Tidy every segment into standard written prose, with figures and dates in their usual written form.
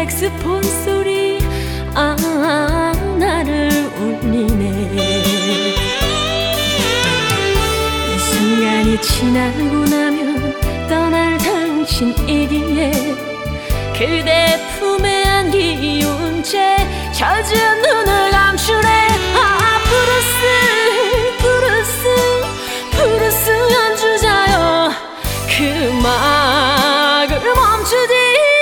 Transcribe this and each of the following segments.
색스폰 소리 나를 울리네. 이 순간이 지나고 나면 떠날 당신이기에 그대 품에 안기운 채 젖은 눈을 감추네. 브루스 연주자여, 그 음악을 멈추지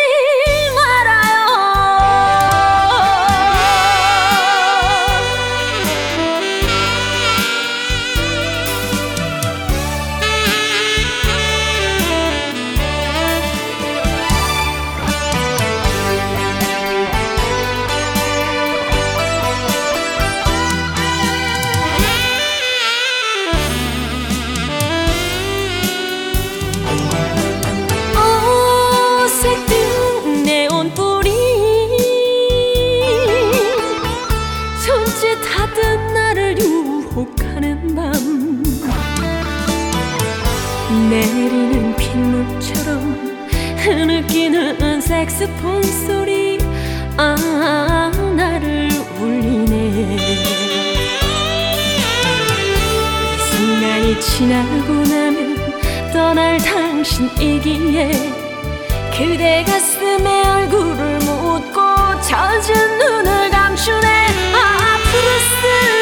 손짓하듯 나를 유혹하는 밤, 내리는 빗물처럼 흐느끼는 색스폰 소리 나를 울리네. 이 순간이 지나고 나면 떠날 당신이기에 그대 가슴에 얼굴을 묻고 젖은 눈을 감추네. 브루스